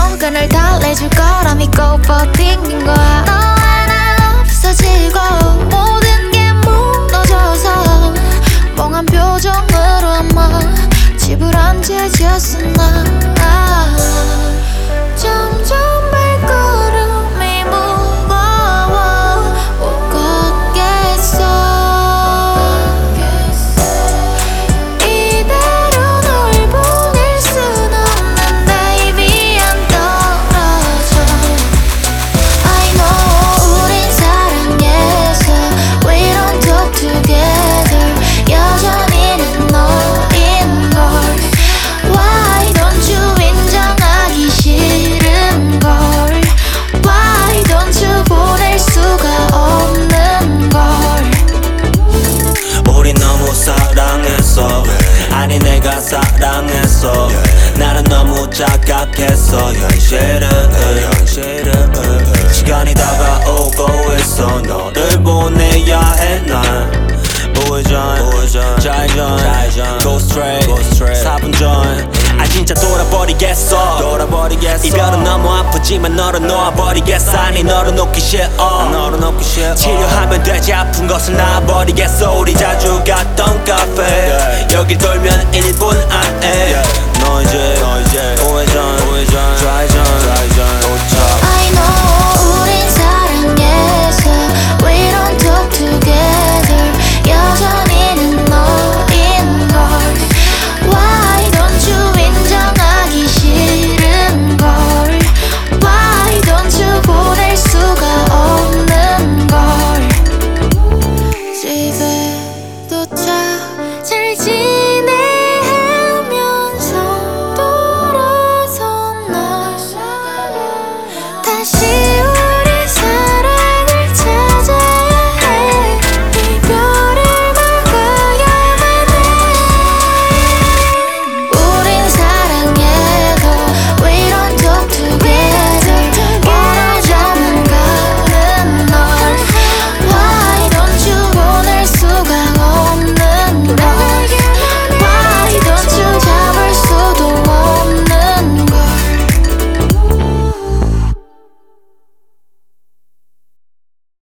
누가 날 달래줄 거라 믿고 버틴 거야. 너 하나 없어지고 모든 게 무너져서 멍한 표정으로 아마 집을 앉아졌어 나. 점점 발걸음이 무거워 못 걷겠어. 이대로 널 보낼 순 없는데 입이 안 떨어져. I know 우린 사랑해서 We don't talk together. 여전히는 너인걸. Why don't you 인정하기 싫은걸. Why don't you 보낼 수가 없는걸. 우리 너무 사랑했어. 아니 내가 사랑했어. 나는 너무 착각했어. 현실은 시간이 다가오고 있어. 너를 보내야 해 난. 우회전 좌회전 Go straight 4분 전 아 진짜 돌아버리겠어. 이별은 너무 아프지만 너를 놓아버리겠어. 아니 너를 놓기 싫어. 치료하면 되지 아픈 것을 놔버리겠어. 우리 자주 갔던 카페 여길 돌면 1분 안에 너 이제 우회전